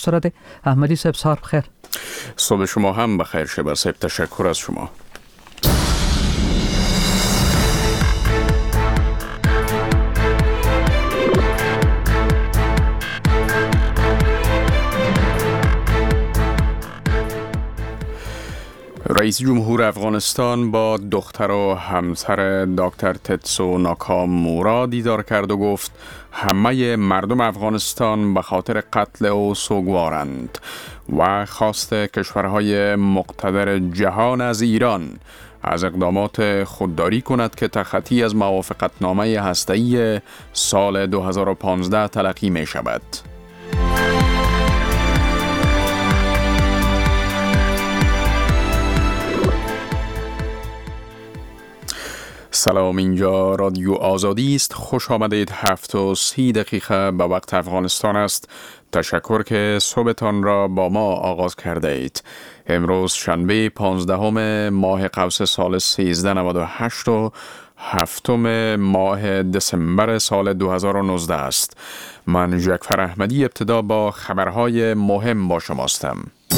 سرد احمدی صاحب سار بخیر. صبح شما هم بخیر شب صاحب، تشکر از شما. رئیس جمهور افغانستان با دختر و همسر دکتر تتسو ناکامورا دیدار کرد و گفت همه مردم افغانستان به خاطر قتل او سوگوارند و خواست کشورهای مقتدر جهان از ایران از اقدامات خودداری کند که تخطی از موافقتنامه هسته‌ای سال 2015 تلقی می شود. سلام، اینجا رادیو آزادی است. خوش آمدید. 7:30 به وقت افغانستان است. تشکر که صبحتان را با ما آغاز کرده اید. امروز شنبه 15 ماه قوس سال 1398 و 7 ماه دسامبر سال 2019 است. من جعفر احمدی ابتدا با خبرهای مهم با شماستم.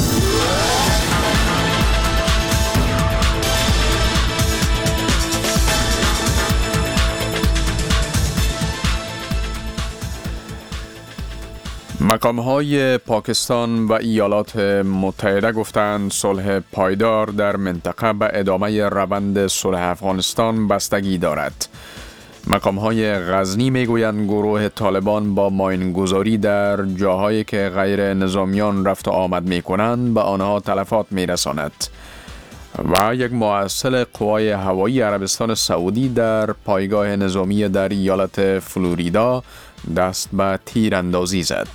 مقام‌های پاکستان و ایالات متحده گفتند صلح پایدار در منطقه به ادامه روند صلح افغانستان بستگی دارد. مقام‌های غزنی میگویند گروه طالبان با ماینگذاری در جاهایی که غیر نظامیان رفت و آمد می‌کنند به آنها تلفات می‌رساند. و یک مراسل قوای هوایی عربستان سعودی در پایگاه نظامی در ایالت فلوریدا دست به تیراندازی زد.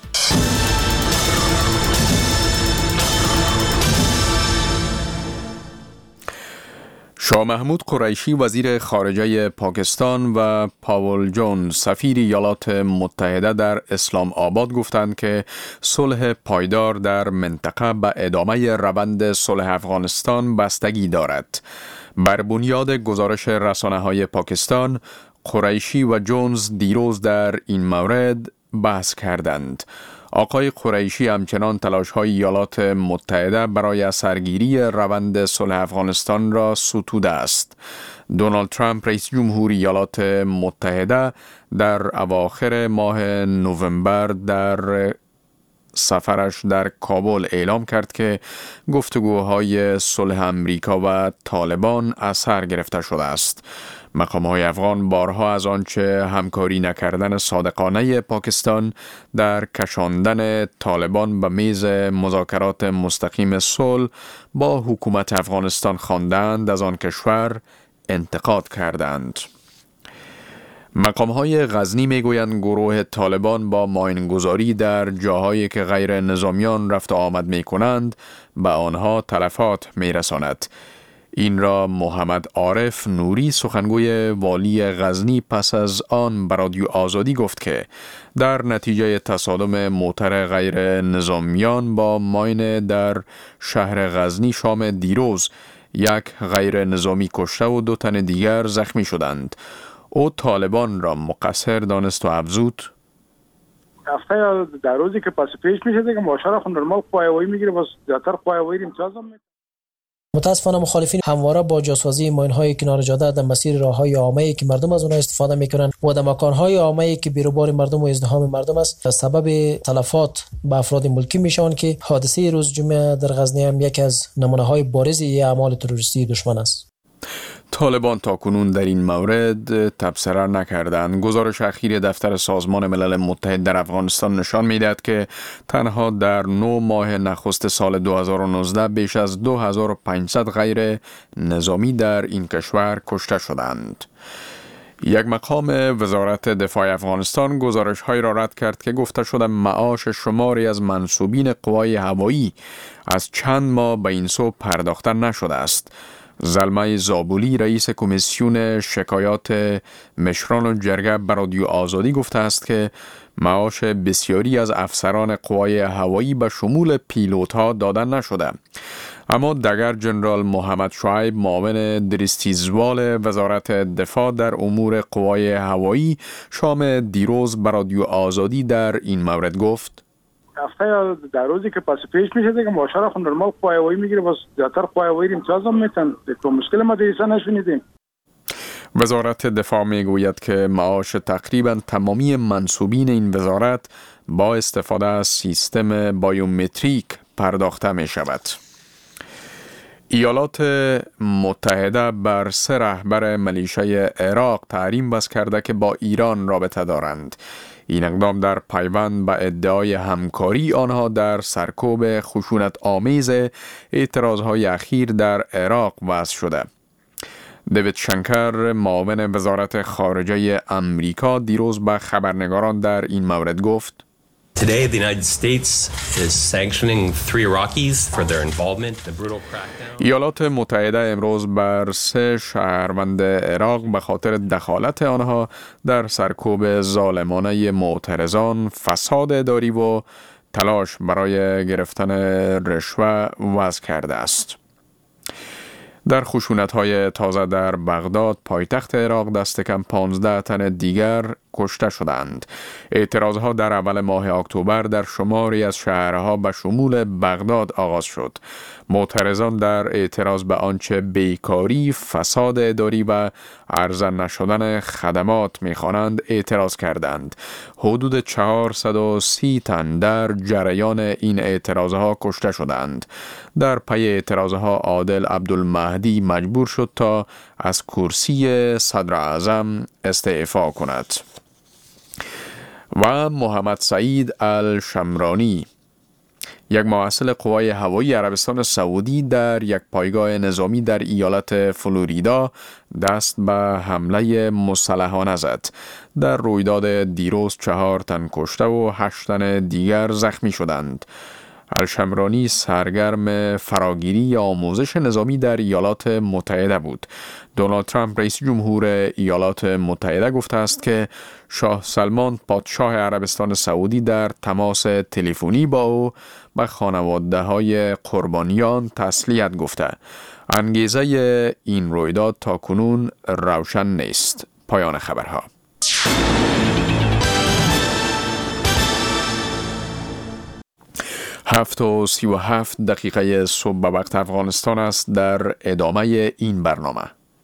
شاه محمود قریشی وزیر خارجه پاکستان و پاول جونز سفیر ایالات متحده در اسلام آباد گفتند که صلح پایدار در منطقه به ادامه روند صلح افغانستان بستگی دارد. بر بنیاد گزارش رسانه‌های پاکستان، قریشی و جونز دیروز در این مورد بحث کردند. آقای قریشی همچنان تلاش‌های ایالات متحده برای سرگیری روند صلح افغانستان را ستوده است. دونالد ترامپ رئیس جمهور ایالات متحده در اواخر ماه نوامبر در سفرش در کابل اعلام کرد که گفتگوهای صلح امریکا و طالبان از سر گرفته شده است. مقام‌های افغان بارها از آنچه همکاری نکردن صادقانه پاکستان در کشاندن طالبان به میز مذاکرات مستقیم صلح با حکومت افغانستان خواندند از آن کشور انتقاد کردند. مقام‌های غزنی میگویند گروه طالبان با ماینگذاری در جاهایی که غیر نظامیان رفت و آمد می‌کنند به آنها تلفات می‌رساند. این را محمد عارف نوری سخنگوی والی غزنی پس از آن به رادیو آزادی گفت که در نتیجه تصادم موتر غیر نظامیان با ماین در شهر غزنی شام دیروز یک غیر نظامی کشته و 2 تن دیگر زخمی شدند. او طالبان را مقصر دانست و افزود هفته یا در روزی که پس پیش میشه دیگه ماشاءالله خود نرمال قوایی میگیره، باز زیادتر قوایی امتیاز هم. متاسفانه مخالفین همواره با جاسازی ماین‌های کنار جاده در مسیر راه‌های عامه‌ای که مردم از آنها استفاده می‌کنند و در مکان‌های عامه‌ای که بیروبار مردم و ازدحام مردم است سبب تلفات به افراد ملکی میشوند که حادثه روز جمعه در غزنی هم یکی از نمونه‌های بارز اعمال تروریستی دشمن است. طالبان تاکنون در این مورد تبصره نکردند. گزارش اخیر دفتر سازمان ملل متحد در افغانستان نشان می‌دهد که تنها در 9 ماه نخست سال 2019 بیش از 2500 غیر نظامی در این کشور کشته شدند. یک مقام وزارت دفاع افغانستان گزارش‌هایی را رد کرد که گفته شده معاش شماری از منصوبین قوای هوایی از چند ماه به این سو پرداخته نشده است. زلمه زابولی رئیس کمیسیون شکایات مشران و جرگه به رادیو آزادی گفته است که معاش بسیاری از افسران قوای هوایی به شمول پیلوت‌ها داده نشده. اما دگر جنرال محمد شعیب معاون درستیزوال وزارت دفاع در امور قوای هوایی شام دیروز به رادیو آزادی در این مورد گفت هفته یا در روزی که پس پیش میشه دیگه معاشره خود نرمال پایه‌ای میگیره، باز زیاتر پایه‌ای امتیاز هم میتن. دیگه مشکل مدرسه نشونیدیم. وزارت دفاع میگوید که معاش تقریبا تمامی منصوبین این وزارت با استفاده از سیستم بایومتریک پرداخته می شود. ایالات متحده بر 3 رهبر ملیشه عراق تحریم بس کرده که با ایران رابطه دارند. این اقدام در پیوند به ادعای همکاری آنها در سرکوب خشونت آمیز اعتراضهای اخیر در عراق وضع شده. دیوید شنکر معاون وزارت خارجه امریکا دیروز به خبرنگاران در این مورد گفت: Today, the United States is sanctioning 3 Iraqis for their involvement in the brutal crackdown. ایالات متحده امروز بر 3 شهروند عراق به خاطر دخالت آنها در سرکوب ظالمانه معترضان، فساد اداری و تلاش برای گرفتن رشوه وضع کرده است. در خشونت‌های تازه در بغداد پایتخت عراق دست کم 15 تن دیگر کشته شدند. اعتراضها در اول ماه اکتبر در شماری از شهرها به شمول بغداد آغاز شد. معترضان در اعتراض به آنچه بیکاری، فساد اداری و عرضه نشدن خدمات می‌خوانند اعتراض کردند. حدود 430 تن در جریان این اعتراضها کشته شدند. در پی اعتراضها عادل عبدالمهدی مجبور شد تا از کرسی صدر اعظم استعفا کند. و محمد سعید الشمرانی، یک مسئول قوای هوایی عربستان سعودی، در یک پایگاه نظامی در ایالت فلوریدا دست به حمله مسلحانه زد. در رویداد دیروز 4 تن کشته و 8 تن دیگر زخمی شدند. الشمرانی سرگرم فراگیری یا آموزش نظامی در ایالات متحده بود. دونالد ترامپ رئیس جمهور ایالات متحده گفته است که شاه سلمان پادشاه عربستان سعودی در تماس تلفنی با او به خانواده‌های قربانیان تسلیت گفته. انگیزه این رویداد تا کنون روشن نیست. پایان خبرها. 7:37 صبح به وقت افغانستان است. در ادامه این برنامه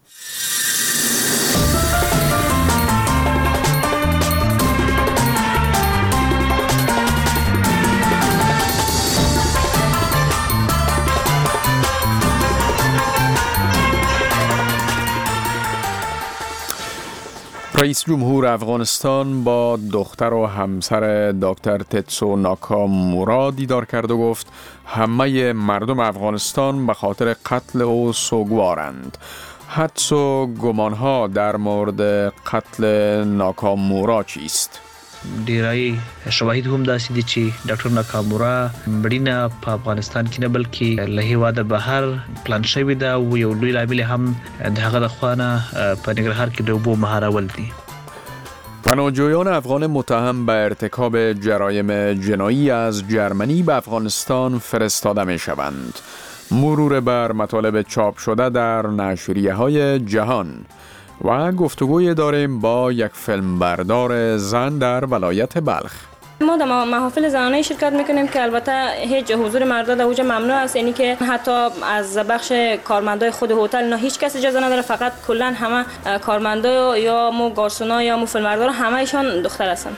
رئیس جمهور افغانستان با دختر و همسر دکتر تتسو ناکامورا دیدار کرد و گفت همه مردم افغانستان به خاطر قتل او سوگوارند. حدس و گمانها در مورد قتل ناکامورا چیست؟ ډیرای شواهد هم داسې دي چې ډاکټر ناکامورا مړینه په افغانستان کې نه بلکې له هیواده بهر پلان شوې ده او یو لوی لامل هم د هغه د خوانه په ننګرهار کې د اوبو مهارول دي. پناهجویان افغان متهم به ارتکاب جرایم جنایی از جرمنی به افغانستان فرستاده می شوند. مرور بر مطالب چاپ شده در نشریه‌های جهان و گفتگوی داریم با یک فیلمبردار زن در ولایت بلخ. ما در محافل زنانه شرکت میکنیم که البته هیچ حضور مردا در اوجه ممنوع است، یعنی که حتی از بخش کارمندای خود هتل نه هیچ کس اجازه نداره، فقط کلا همه کارمندا یا مو گارسونا یا مو فیلمبردار همه ایشان دختر هستند.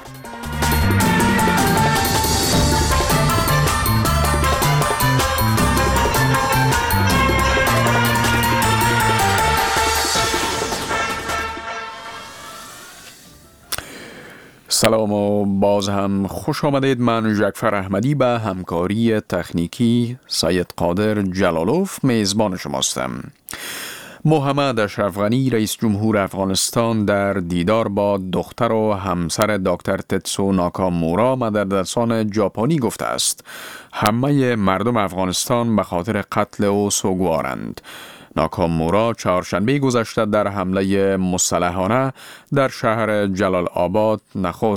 سلام و باز هم خوش آمدید. من جعفر احمدی به همکاری تکنیکی سید قادر جلالوف میزبان شماستم. محمد اشرف غنی رئیس جمهور افغانستان در دیدار با دختر و همسر دکتر تتسو ناکامورا مددرسان ژاپنی گفته است همه مردم افغانستان به خاطر قتل او سوگوارند. ناکامورا چهارشنبه گذشته در حمله مسلحانه در شهر جلال آباد نخست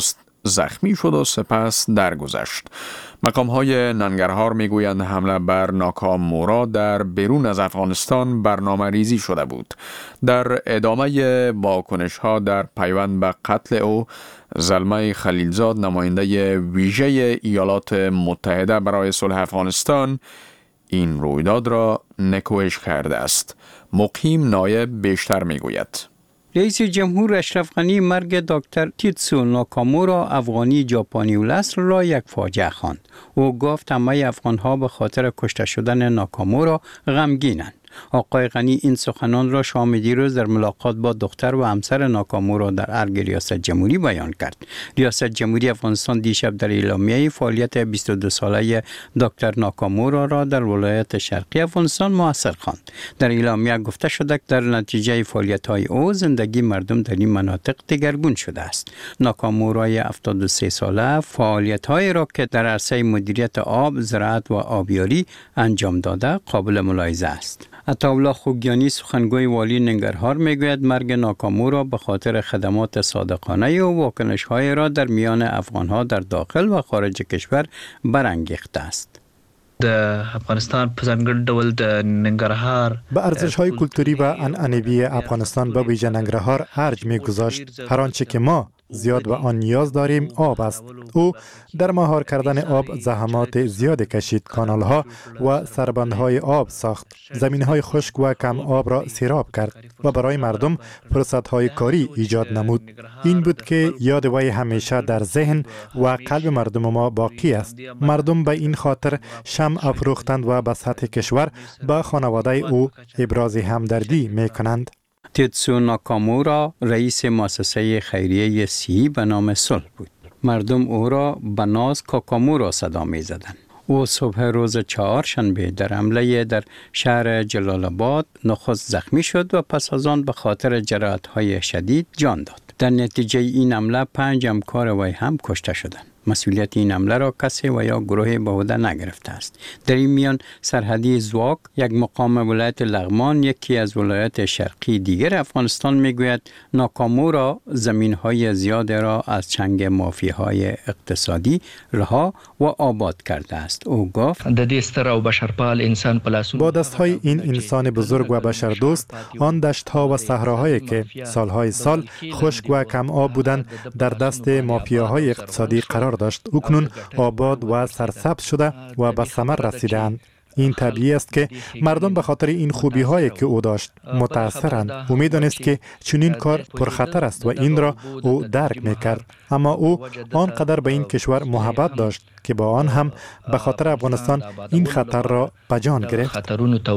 زخمی شد و سپس درگذشت. مقام‌های ننگرهار میگویند حمله بر ناکامورا در بیرون از افغانستان برنامه ریزی شده بود. در ادامه واکنش‌ها در پیوند به قتل او، زلمه خلیلزاد نماینده ویژه ایالات متحده برای صلح افغانستان این رویداد را نکوهش کرده است. مقیم نایب بیشتر میگوید. رئیس جمهور اشرف غنی مرگ دکتر تیتسو ناکامورا افغانی ژاپنی الاصل را یک فاجعه خواند. او گفت همه افغان‌ها به خاطر کشته شدن ناکامورا غمگینند. آقای غنی این سخنان را شام دیروز در ملاقات با دختر و همسر ناکامورا در ارگ ریاست جمهوری بیان کرد. ریاست جمهوری افغانستان دیشب در اعلامیه فعالیت 22 ساله دکتر ناکامورا را در ولایت شرقی افغانستان موثر خواند. در اعلامیه گفته شده که در نتیجه فعالیت‌های او زندگی مردم در این مناطق دگرگون شده است. ناکامورای 73 ساله فعالیت‌های را که در عرصه مدیریت آب، زراعت و آبیاری انجام داده قابل ملاحظه است. عطاالله خوگیانی سخنگوی والی ننگرهار میگوید مرگ ناکامورا به خاطر خدمات صادقانه و واکنش‌های را در میان افغان‌ها در داخل و خارج کشور برانگیخته است. د افغانستان په ځانګړي ډول د ننګرهار به ارزش‌های کلتوری و عنعنوی افغانستان به ویژه ننگرهار ارج می‌گذاشت. هر آنچه که ما زیاد به آن نیاز داریم آب است. او در مهار کردن آب زحمات زیاد کشید. کانال‌ها و سربندهای آب ساخت. زمین‌های خشک و کم آب را سیراب کرد و برای مردم فرصت‌های کاری ایجاد نمود. این بود که یاد وی همیشه در ذهن و قلب مردم ما باقی است. مردم به این خاطر شمع افروختند و به سطح کشور به خانواده او ابراز همدردی می‌کنند. تیتسو ناکامورا رئیس مؤسسه خیریه سی به نام صلح بود. مردم او را به ناز کاکامورا صدا می زدند. او صبح روز چهارشنبه در حمله در شهر جلال آباد نخست زخمی شد و پس از آن به خاطر جراحت‌های شدید جان داد. در نتیجه این حمله 5 همکار وی هم کشته شدند. مسئولیت این حمله را کسی و یا گروه به عهده نگرفته است. در این میان سرحدی زواک، یک مقام ولایت لغمان، یکی از ولایت شرقی دیگر افغانستان میگوید ناکامورا زمین‌های زیاد را از چنگ مافیاهای اقتصادی رها و آباد کرده است. او گفت د دې ستر او بشرپال انسان په لاسونو با دست‌های این انسان بزرگ و بشردوست آن دشت‌ها و صحراهایی که سالهای سال خشک و کم آب بودند در دست مافیاهای اقتصادی قرار داشت. اکنون آباد و سرسبز شده و به ثمر رسیدند. این طبیعی است که مردم به خاطر این خوبی هایی که او داشت متاثرند. او می‌دانست که چنین کار پرخطر است و این را او درک می‌کرد. اما او آنقدر به این کشور محبت داشت که با آن هم به خاطر افغانستان این خطر را به جان گرفت.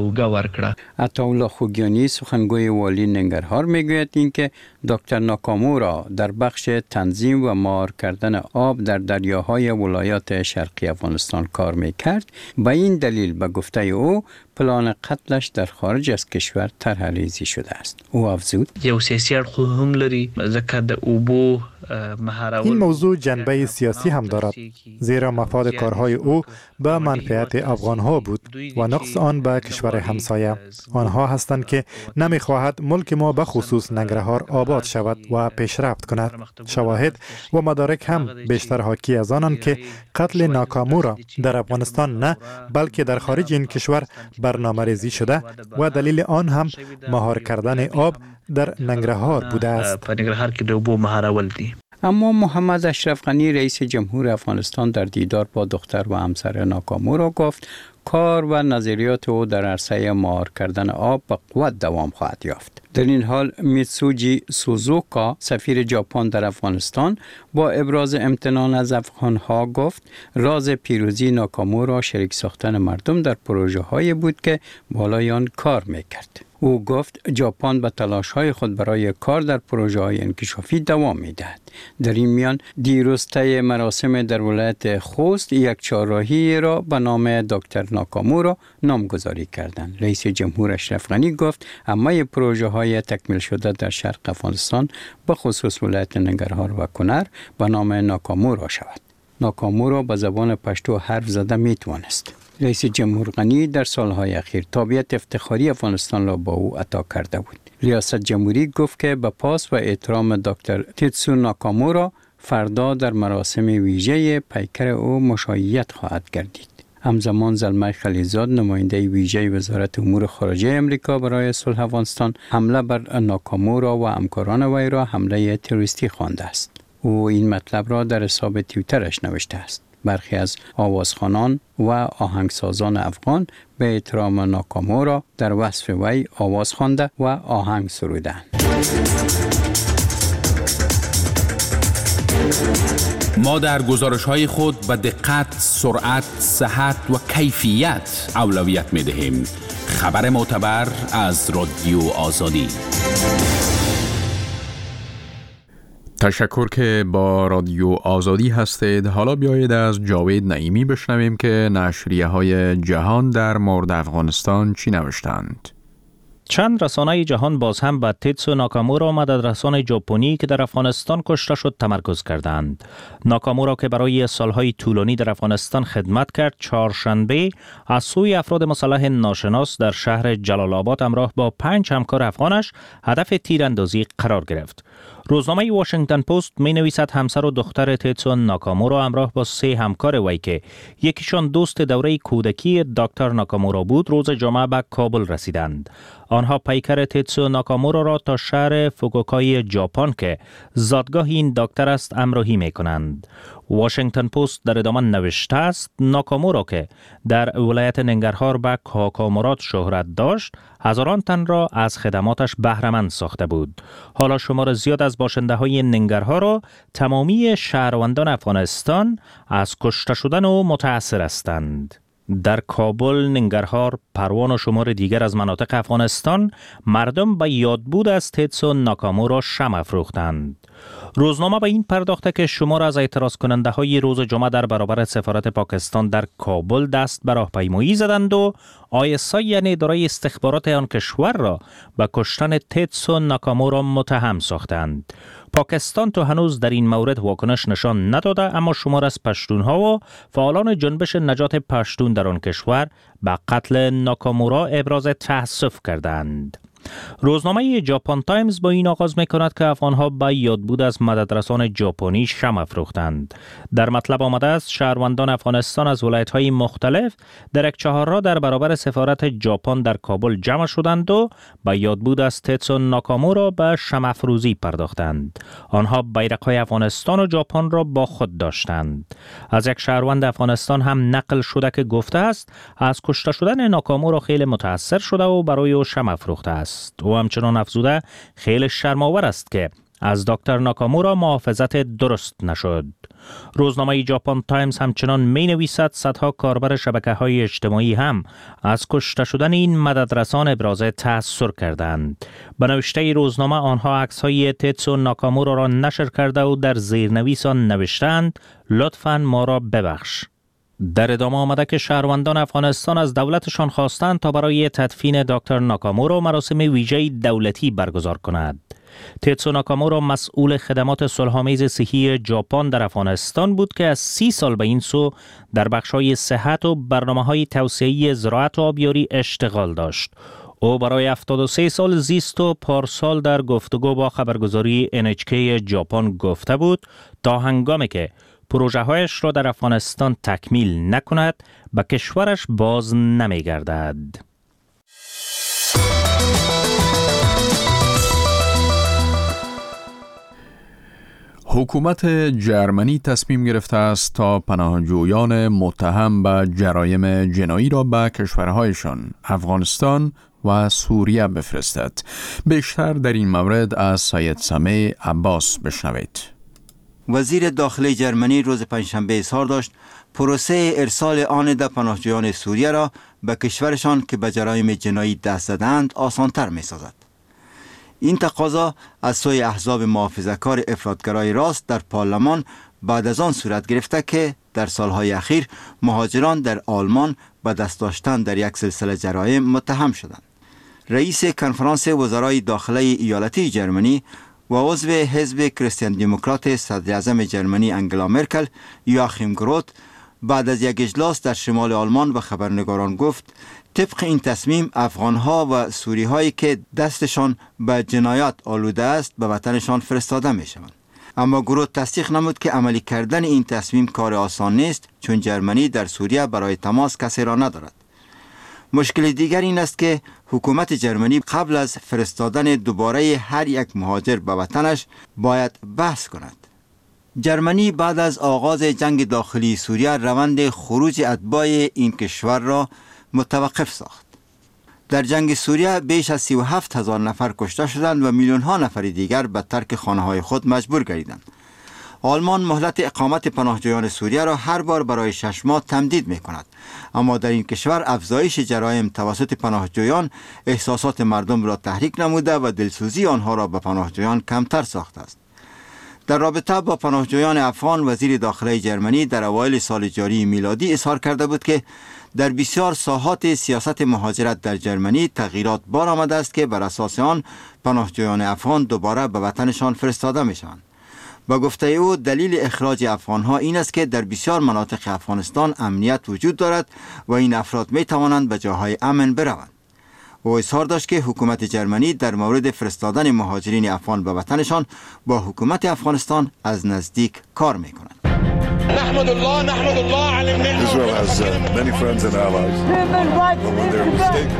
عطاالله خوگیانی سخنگوی والی ننگرهار میگوید اینکه دکتر ناکامورا در بخش تنظیم و مهار کردن آب در دریاهای ولایات شرقی افغانستان کار میکرد. به این دلیل به گفته او پلان قتلش در خارج از کشور طرح‌ریزی شده است. او افزود یو سیاسی اړخ هم لري ځکه د اوبو این موضوع جنبه سیاسی هم دارد، زیرا مفاد کارهای او به منفعت افغانها بود و نقص آن به کشور همسایه. آنها هستند که نمیخواهد ملک ما به خصوص ننگرهار آباد شود و پیشرفت کند. شواهد و مدارک هم بیشتر حاکی از آنند که قتل ناکامورا در افغانستان نه بلکه در خارج این کشور برنامه ریزی شده و دلیل آن هم مهار کردن آب در ننگرهار بوده است. اما محمد اشرف غنی رئیس جمهور افغانستان در دیدار با دختر و همسر ناکامورا گفت کار و نظریات او در عرصه مهار کردن آب به قوت دوام خواهد یافت. در این حال میتسوجی سوزوکا سفیر ژاپن در افغانستان با ابراز امتنان از افغانها گفت راز پیروزی ناکامورا شریک ساختن مردم در پروژه هایی بود که بالای آن کار میکرد. او گفت ژاپن به تلاش‌های خود برای کار در پروژه‌های انکشافی دوام می‌دهد. در این میان دیروز طی مراسم در ولایت خوست یک چهارراهی را به نام دکتر ناکامورا نامگذاری کردند. رئیس جمهور اشرف غنی گفت همه پروژه‌های تکمیل شده در شرق افغانستان به خصوص ولایت ننگرهار و کنر به نام ناکامورا شود. ناکامورا به زبان پشتو حرف زده میتوانست. رئیس جمهور غنی در سالهای اخیر تابعیت افتخاری افغانستان را با او عطا کرده بود. ریاست جمهوری گفت که به پاس و احترام دکتر تیتسو ناکامورا فردا در مراسم ویژه پیکر او مشایعت خواهد گردید. همزمان زلمه خلیلزاد نماینده ویژه وزارت امور خارجه امریکا برای صلح افغانستان حمله بر ناکامورا و همکاران وی را حمله تروریستی خوانده است. او این مطلب را در حساب توییترش نوشته است. برخی از آوازخوانان و آهنگسازان افغان به احترام ناکامورا در وصف وی آواز خوانده و آهنگ سرودند. ما در گزارش‌های خود به دقت، سرعت، صحت و کیفیت اولویت می‌دهیم. خبر معتبر از رادیو آزادی. تشکر که با رادیو آزادی هستید. حالا بیایید از جاوید نعیمی بشنویم که نشریه‌های جهان در مورد افغانستان چی نوشتند. چند رسانه جهان باز هم به تیتسو ناکامورا مددرسان ژاپنی که در افغانستان کشته شد تمرکز کردند. ناکامورا که برای سالهای طولانی در افغانستان خدمت کرد، چهارشنبه از سوی افراد مسلح ناشناس در شهر جلال آباد همراه با 5 همکار افغانش هدف تیراندازی قرار گرفت. روزنامه واشنگتن پست می نویسد همسر و دختر تیتسو ناکامورا همراه با 3 همکار وی که یکیشان دوست دوره کودکی دکتر ناکامورا بود، روز جمعه به کابل رسیدند. آنها پیکر تیتسو ناکامورا را تا شهر فوکوکای ژاپن که زادگاه این دکتر است همراهی می کنند. واشنگتن پست در ادامه نوشته است ناکامورا که در ولایت ننگرهار به کاکامورات شهرت داشت، هزاران تن را از خدماتش بهره‌مند ساخته بود. حالا شمار زیاد از باشنده های ننگرهار و تمامی شهروندان افغانستان از کشته شدن و متأثر هستند. در کابل، ننگرهار، پروان و شمار دیگر از مناطق افغانستان مردم به یادبود از تیتسو ناکامورا شمع افروختند. روزنامه به این پرداخته که شمار از اعتراض کننده های روز جمعه در برابر سفارت پاکستان در کابل دست به راهپیمایی زدند و ISI یعنی اداره استخبارات آن کشور را به کشتن تیتسو ناکامورا متهم ساختند. پاکستان تا هنوز در این مورد واکنش نشان نداده، اما شمار از پشتونها و فعالان جنبش نجات پشتون در آن کشور به قتل ناکامورا ابراز تأسف کردند. روزنامه ژاپن تایمز با این آغاز می‌کند که افغان‌ها به یادبود از مددرسان ژاپنی شمع افروختند. در مطلب آمده است شهروندان افغانستان از ولایت‌های مختلف در یک چهارراه در برابر سفارت ژاپن در کابل جمع شدند و به یادبود از تیتسو ناکامورا به شمع افروزی پرداختند. آنها بیرق‌های افغانستان و ژاپن را با خود داشتند. از یک شهروند افغانستان هم نقل شده که گفته است از کشته شدن ناکامورا خیلی متأثر شده و برای او شمع افروخته است. او همچنان افزوده خیلی شرم‌آور است که از دکتر ناکامورا محافظت درست نشد. روزنامه ژاپن تایمز همچنان می نویسد صدها کاربر شبکه‌های اجتماعی هم از کشته شدن این مددرسان ابراز تأثر کردند. به نوشته روزنامه آنها عکس‌های تیتسو ناکامورا را نشر کرده و در زیرنویس آن نوشتند لطفاً ما را ببخش. در ادامه آمده که شهروندان افغانستان از دولتشان خواستند تا برای تدفین دکتر ناکامورا مراسم ویژه دولتی برگزار کند. تیتسو ناکامورا مسئول خدمات صلح‌آمیز صحی ژاپن در افغانستان بود که از 30 سال به این سو در بخش‌های صحت و برنامه‌های توسعه‌ای زراعت و آبیاری اشتغال داشت. او برای 73 سال زیست و پارسال در گفتگو با خبرگزاری NHK ژاپن گفته بود تا هنگامی که پروژه هایش را در افغانستان تکمیل نکند به کشورش باز نمی گردد. حکومت جرمنی تصمیم گرفته است تا پناهجویان متهم به جرایم جنایی را به کشورهایشان افغانستان و سوریه بفرستد. بیشتر در این مورد از سید سمیع عباس بشنوید. وزیر داخلی جرمنی روز پنجشنبه اظهار داشت پروسه ارسال آنده پناهجویان سوریه را به کشورشان که به جرایم جنایی دست زدند آسان‌تر می‌سازد. این تقاضا از سوی احزاب محافظه‌کار افراطگرای راست در پارلمان بعد از آن صورت گرفته که در سالهای اخیر مهاجران در آلمان به دست داشتن در یک سلسله جرایم متهم شدند. رئیس کنفرانس وزرای داخلی ایالتی جرمنی و عضو حزب کریستیان دموکرات صدر اعظم جرمنی انگلا مرکل یواخیم گروت بعد از یک اجلاس در شمال آلمان به خبرنگاران گفت طبق این تصمیم افغانها و سوری‌هایی که دستشان به جنایات آلوده است به وطنشان فرستاده می شوند. اما گروه تصدیق نمود که عملی کردن این تصمیم کار آسان نیست، چون جرمنی در سوریه برای تماس کسی را ندارد. مشکل دیگر این است که حکومت جرمنی قبل از فرستادن دوباره هر یک مهاجر به وطنش باید بحث کند. جرمنی بعد از آغاز جنگ داخلی سوریه روند خروج اتباع این کشور را متوقف ساخت. در جنگ سوریه بیش از 37,000 نفر کشته شدند و میلیون ها نفر دیگر به ترک خانه های خود مجبور گردیدند. آلمان مهلت اقامت پناهجویان سوریه را هر بار برای 6 ماه تمدید می کند. اما در این کشور افزایش جرایم توسط پناهجویان احساسات مردم را تحریک نموده و دلسوزی آنها را به پناهجویان کمتر ساخته است. در رابطه با پناهجویان افغان، وزیر داخلی جرمنی در اوایل سال جاری میلادی اظهار کرده بود که در بسیار ساحات سیاست مهاجرت در جرمنی تغییرات بار آمده است که بر اساس آن پناهجویان افغان دوباره به وطنشان فرستاده میشوند. با گفته او دلیل اخراج افغانها این است که در بسیار مناطق افغانستان امنیت وجود دارد و این افراد می توانند به جاهای امن بروند. او اظهار داشت که حکومت جرمنی در مورد فرستادن مهاجرین افغان به وطنشان با حکومت افغانستان از نزدیک کار می کند. نحمد الله على النعمة. Israel has many friends and allies. But when they're mistaken.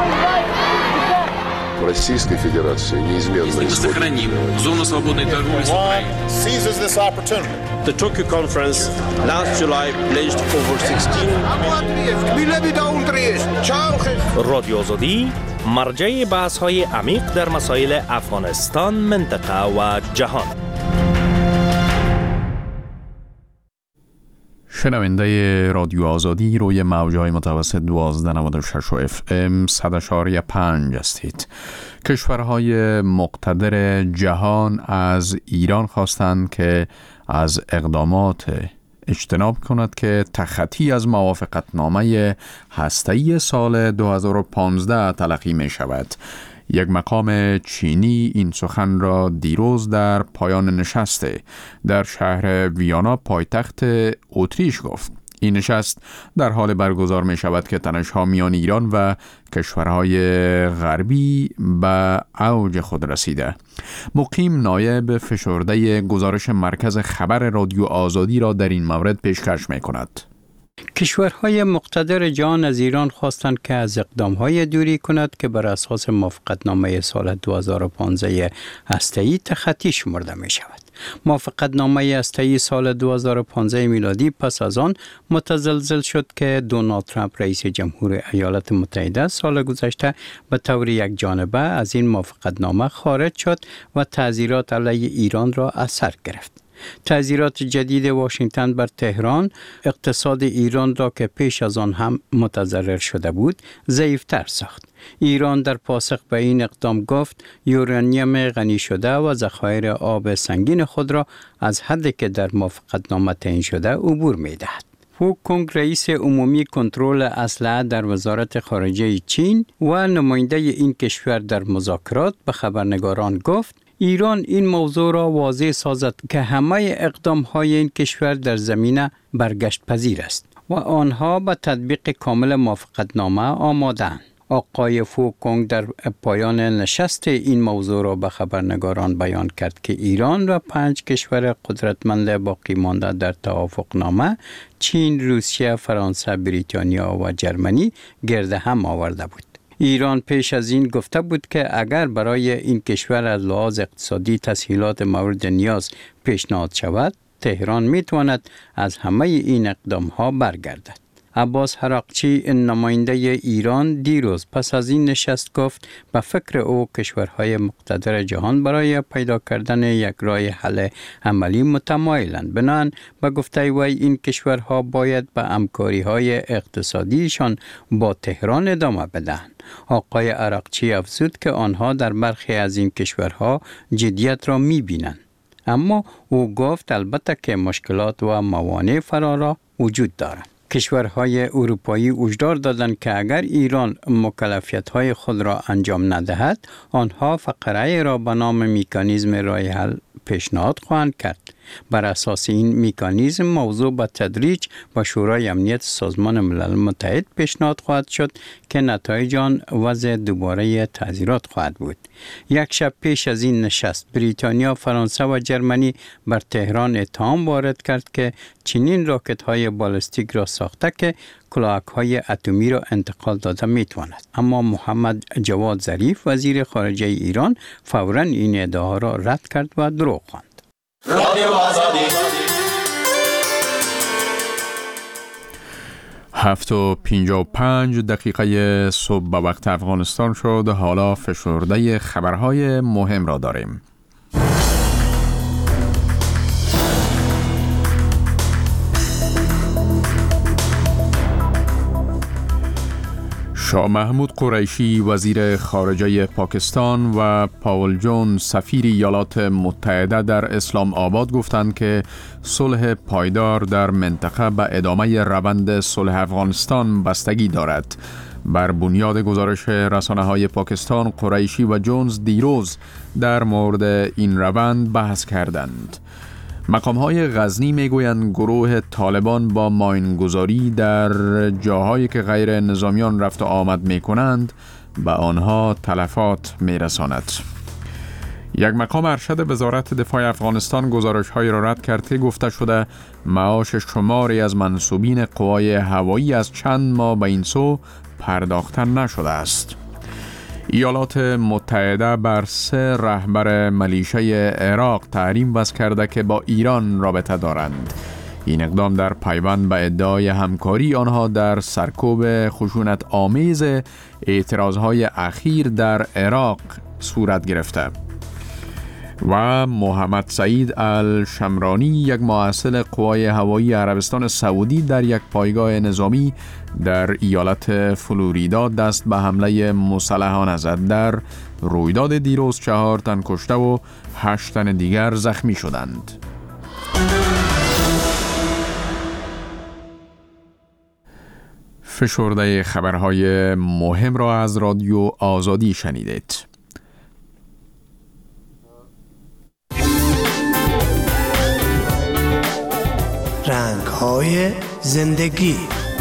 Российской Федерации неизменно сохраним зону свободной торговли с Украиной. Seizes this opportunity. The Tokyo conference last July pledged over 16. رادیو آزادی مرجع بحث‌های عمیق در مسائل افغانستان، منطقه و جهان. شنونده رادیو آزادی روی موج‌های متوسط 1296 FM 100.5 هستید. کشورهای مقتدر جهان از ایران خواستند که از اقدامات اجتناب کند که تخطی از موافقتنامه هسته‌ای سال 2015 تلقی می شود. یک مقام چینی این سخن را دیروز در پایان نشست در شهر ویانا پایتخت اتریش گفت. این نشست در حال برگزار می شود که تنش‌ها میان ایران و کشورهای غربی به اوج خود رسیده. مقیم نایب فشرده گزارش مرکز خبر رادیو آزادی را در این مورد پیشکش می کند. کشورهای مقتدر جهان از ایران خواستند که از اقدامهای دوری کند که بر اساس موافقتنامه سال 2015 هسته‌ای تخطی شمرده می شود. موافقتنامه هسته‌ای سال 2015 میلادی پس از آن متزلزل شد که دونالد ترامپ رئیس جمهور ایالات متحده سال گذشته به طور یک جانبه از این موافقتنامه خارج شد و تعزیرات علیه ایران را از سر گرفت. تعزیرات جدید واشنگتن بر تهران اقتصاد ایران را که پیش از آن هم متضرر شده بود ضعیف‌تر ساخت. ایران در پاسخ به این اقدام گفت یورانیم غنی شده و ذخایر آب سنگین خود را از حدی که در موافقتنامه تعیین شده عبور می‌دهد. هو کنگ رئیس عمومی کنترل اسلحه در وزارت خارجه چین و نماینده این کشور در مذاکرات به خبرنگاران گفت ایران این موضوع را واضح سازد که همه اقدام‌های این کشور در زمینه برگشت پذیر است و آنها به تطبیق کامل موافقتنامه آماده‌اند. آقای فو کنگ در پایان نشست این موضوع را به خبرنگاران بیان کرد که ایران و 5 کشور قدرتمند باقی مانده در توافقنامه چین، روسیه، فرانسه، بریتانیا و جرمنی گرد هم آورده بود. ایران پیش از این گفته بود که اگر برای این کشور از لحاظ اقتصادی تسهیلات مورد نیاز پیشنهاد شود، تهران میتواند از همه این اقدامها برگردد. عباس حراقچی نماینده ایران دیروز پس از این نشست گفت به فکر او کشورهای مقتدر جهان برای پیدا کردن یک راه حل عملی متمایلند. بنابراین به گفته وی این کشورها باید به همکاری‌های اقتصادیشان با تهران ادامه بدهند. آقای حراقچی افزود که آنها در برخی از این کشورها جدیت را می‌بینند. اما او گفت البته که مشکلات و موانع فرارا وجود دارند. کشورهای اروپایی هشدار دادند که اگر ایران مکلفیت‌های خود را انجام ندهد، آنها فقره را به نام مکانیزم راه حل پیشنهاد خواهند کرد. بر اساس این مکانیزم موضوع به تدریج با شورای امنیت سازمان ملل متحد پیشنهاد خواهد شد که نتایج آن وضع دوباره تعزیرات خواهد بود. یک شب پیش از این نشست بریتانیا، فرانسه و جرمنی بر تهران اتهام وارد کرد که چنین راکت های بالستیک را ساخته که کلاهک های اتمی را انتقال داده می تواند. اما محمد جواد ظریف وزیر خارجه ایران فوراً این ادعا را رد کرد و دروغ خواند. 7:55 صبح به وقت افغانستان شد. حالا فشرده خبرهای مهم را داریم. شاه محمود قریشی وزیر خارجه پاکستان و پاول جون سفیر ایالات متحده در اسلام آباد گفتند که صلح پایدار در منطقه به ادامه روند صلح افغانستان بستگی دارد. بر بنیاد گزارش رسانه‌های پاکستان، قریشی و جونز دیروز در مورد این روند بحث کردند. مقام‌های غزنی میگویند گروه طالبان با ماینگذاری در جاهایی که غیر نظامیان رفت و آمد می‌کنند به آنها تلفات می‌رساند. یک مقام ارشد وزارت دفاع افغانستان گزارش‌هایی را رد کرد که گفته شده معاش شماری از منصوبین قوای هوایی از چند ماه به این سو پرداخته نشده است. ایالات متحده بر 3 رهبر ملیشه عراق تحریم وضع کرده که با ایران رابطه دارند. این اقدام در پیوند به ادعای همکاری آنها در سرکوب خشونت آمیز اعتراضهای اخیر در عراق صورت گرفته. و محمد سعید الشمرانی، یک محصل قوای هوایی عربستان سعودی، در یک پایگاه نظامی در ایالت فلوریدا دست به حمله مسلحانه زد. در رویداد دیروز 4 تن کشته و 8 تن دیگر زخمی شدند. فشرده خبرهای مهم را از رادیو آزادی شنیدید. رنگ‌های زندگی.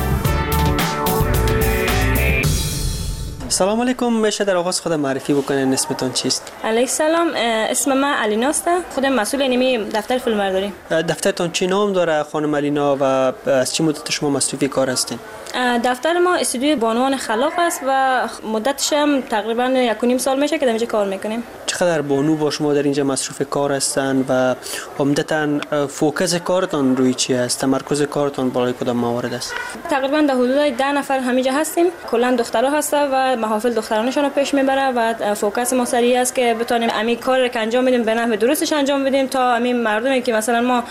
سلام علیکم. میشه در آغاز خود معرفی بکنین؟ اسمتون چیست؟ علیک سلام، اسم من علینا خودم مسئول نیمی دفتر فیلمبرداری. دفترتون چی نام داره خانم علینا و از چه مدت شما مصروف کار هستین؟ دفتر ما استودیوی بانوان خلاق است و مدتش هم تقریبا 1.5 سال میشه که در اینجا کار میکنیم. چقدر بانو با شما در اینجا مصروف کار هستن و عمدتاً فوکس کارتون روی چی است؟ تمرکز کارتون بالای کدام موارد است؟ تقریبا در حدود 10 نفر همینجا هستیم. کلا دخترها هستن و محافل دخترانشون رو پیش میبره و فوکس ما سریع است که بتونیم همین کار رو انجام بدیم، به نحو درستش انجام بدیم تا همین مردمی که مثلا ما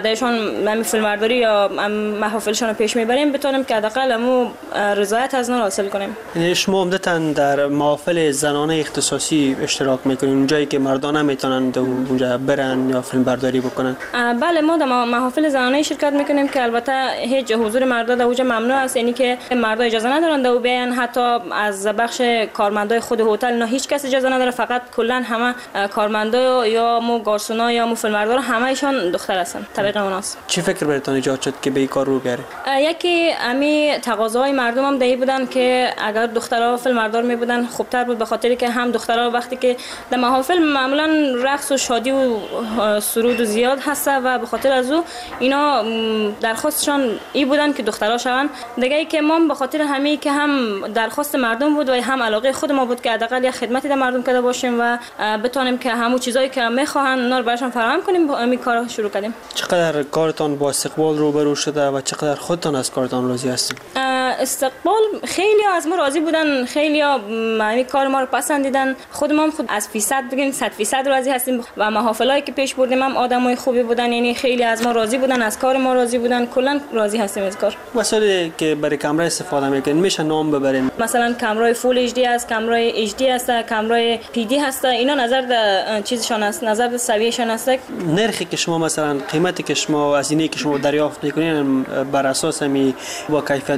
درشون همین فیلمبرداری یا محافلشون رو پیش میبریم بتونیم که حداقل همو رضایت از اونها حاصل کنیم. یعنی شما عمدتاً در محافل زنانه اختصاصی اشتراک میکنین، اونجایی که مردان نمیتونن اونجا برن یا فیلمبرداری بکنن؟ بله، ما در محافل زنانه شرکت میکنیم که البته هیچ حضور مردا در اونجا ممنوع است، یعنی که مردا اجازه ندارن در بیان، حتی از بخش کارمندای خود هتل نه هیچ کس اجازه نداره، فقط کلا همه کارمندا یا مو گارسونا یا مو فیلمبردار همه‌شون دختر هستن. طبیعتا اوناست. چی فکر براتون ایجاد شد که به این کار رو بیاره؟ یکی امی تقاضاهای مردم هم دایی بودن که اگر دخترها فیلمبردار می بودن خوبتر بود، به خاطری که هم دخترها وقتی که در محافل معمولا رقص و شادی و سرود و زیاد هست و به خاطر از او اینا درخواستشان این بودن که دخترها شون. دیگه ای که ما به خاطر همین که هم درخواست مردم بود و هم علاقه خود ما بود که حداقل یک خدمتی در مردم کرده باشیم و بتونیم که همون چیزایی که میخواهن اونا رو براشون فراهم کنیم، همین کارا شروع کردیم. چقدر کارتون با استقبال روبرو شده و چقدر خودتون از کارتون راضی هستید؟ استقبال خیلی از ما راضی بودن، خیلی همین کار ما رو پسندیدن. خود از فیصد بگیم 100% راضی هستیم و محافلایی که پیش بردیم هم آدمای خوبی بودن، یعنی خیلی از ما راضی بودن، از کار ما راضی بودن، کلا راضی هستیم از کار. وسایلی که برای کامera استفاده میکنین میشه نام ببرین؟ مثلا کامرای فول اچ دی است، کامرای اچ دی است، کامرای پی دی هست، اینا نظر در چیزشون است، نظر در سویهشون است. نرخی که شما مثلا قیمتی که شما از اینی که شما دریافت میکنین بر اساس می با کیفیت بودن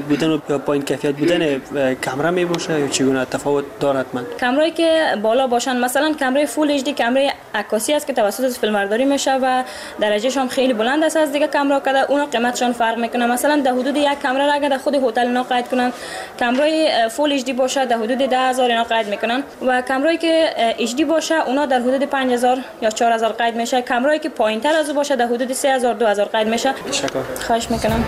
یا پایین کیفیت بودن کامرا می باشه یا چگونه تفاوت دارد؟ من کامرایی که بالا باشن، مثلا کامرای فول اچ دی کامرای عکاسی است که توسط فیلمبرداری میشه و درجهش هم خیلی بلند است از دیگه کامرا که اونا قیمتشون فرق میکنه. مثلا در حدود یک کامرا را اگر در خود هتل اینا قید کنن، کامرای فول اچ دی باشه در حدود 10000 اینا قید میکنن و کامرایی که اچ دی باشه اونا در حدود 5000 یا 4000 قید میشه. کامرایی که پایینتر از او باشه در حدود 3000 2000 قید میشه. تشکر. خواهش میکنم.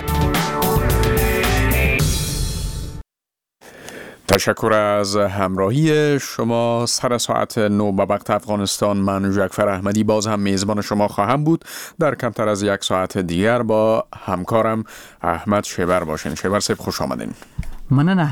تشکر از همراهی شما. سر ساعت 9 به وقت افغانستان من جعفر احمدی باز هم میزبان شما خواهم بود. در کمتر از یک ساعت دیگر با همکارم احمد شیبر باشین. شیبر صاحب خوش آمدین. من